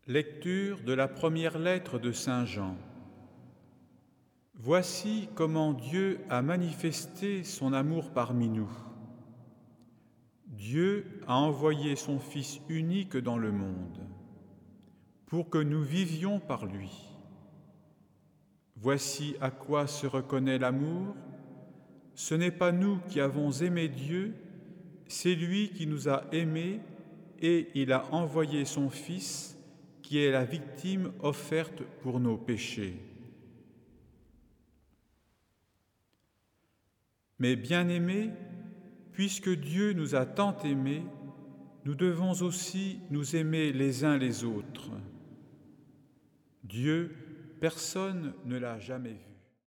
Lecture de la première lettre de Saint Jean. Voici comment Dieu a manifesté son amour parmi nous. Dieu a envoyé son Fils unique dans le monde, pour que nous vivions par lui. Voici à quoi se reconnaît l'amour. Ce n'est pas nous qui avons aimé Dieu, c'est lui qui nous a aimés et il a envoyé son Fils qui est la victime offerte pour nos péchés. Mais bien-aimés, puisque Dieu nous a tant aimés, nous devons aussi nous aimer les uns les autres. Dieu, personne ne l'a jamais vu.